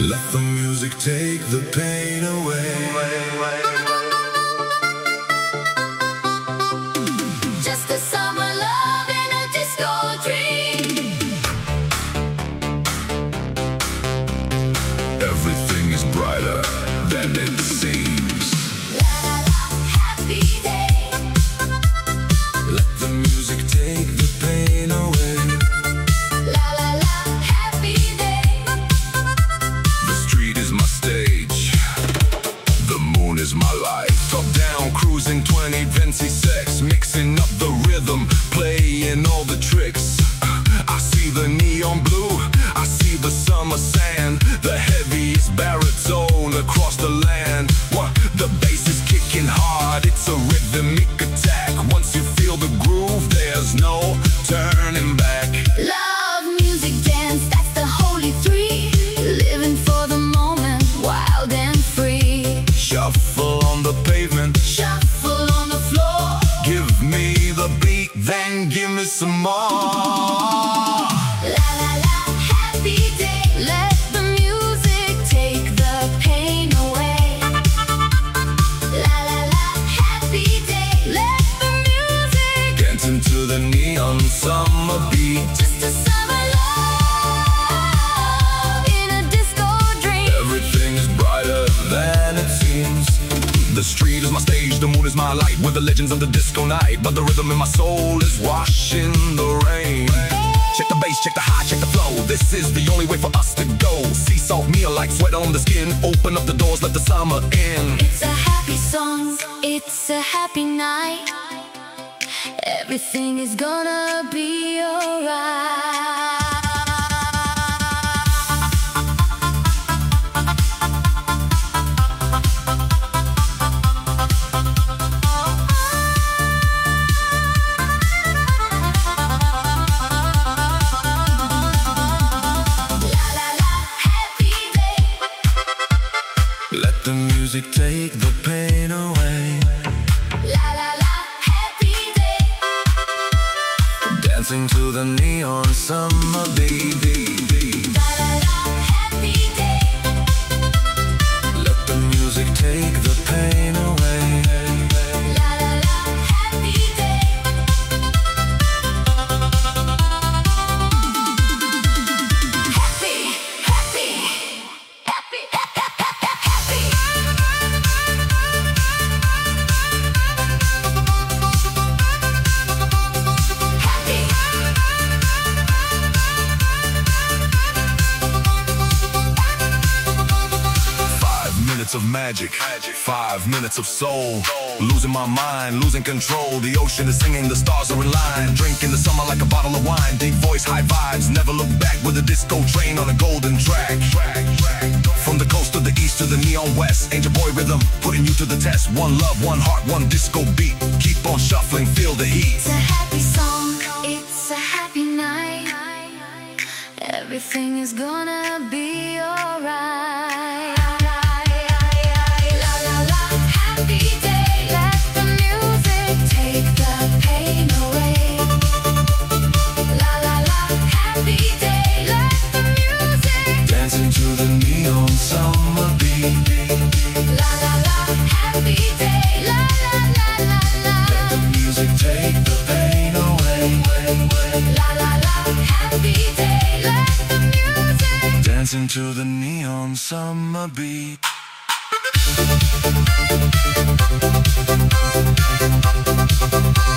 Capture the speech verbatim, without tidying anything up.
Let the music take the pain away. Just a summer love in a disco dream. Everything is brighter than it seems. La la la, happy day. Let the music take the pain away. La la la, happy day. The street is my stage. The moon is my life. Top down, cruising twenty, Vinci sex. Mixing up the rhythm, playing all the tricks. I see the neon blue, I see the summer sand. The heaviest baritone across the land. What? The bass is kicking hard, it's a rhythmic attack. Once you feel the groove, there's no turning back. Love, music, dance, that's the holy three. Living for the moment, wild and free. Shuffle on the pavement, Shuffle on the floor. give me the beat, then give me some more. La la la, happy day. Let the music take the pain away. La la la, happy day. Let the music. Dancing to the neon summer beat. Just a summer love in a disco dream. Everything is brighter than it seems. The street is my stage, the moon is my light. We're the legends of the disco night, but the rhythm in my soul is washing the rain. Check the bass, check the high, check the flow. This is the only way for us to go. Sea salt meal like sweat on the skin. Open up the doors, let the summer in. It's a happy song, it's a happy night. Everything is gonna be alright. La la la, happy day. Let the music take the pain away. La la la, happy day. Dancing to the neon summer beat. La la la, happy day. Let the music take the pain away. La la la, happy day. Happy, happy, happy, happy. Happy. Five minutes of magic, five minutes of soul. Losing my mind, losing control. The ocean is singing, the stars are in line. Drinking the summer like a bottle of wine. Deep voice, high vibes, never look back. With a disco train on a golden track. From the coast to the east to the neon west. Angel boy rhythm, putting you to the test. One love, one heart, one disco beat. Keep on shuffling, feel the heat. It's a happy song, it's a happy night. Everything is gonna be alright. La la la, happy day. Let the music take the pain away. La la la, happy day. Let the music. Dancing to the neon summer beat. La la la, happy day. La la la la la. Let the music take the pain away. La la la, happy day. Let the music. Dancing to the neon summer beat. La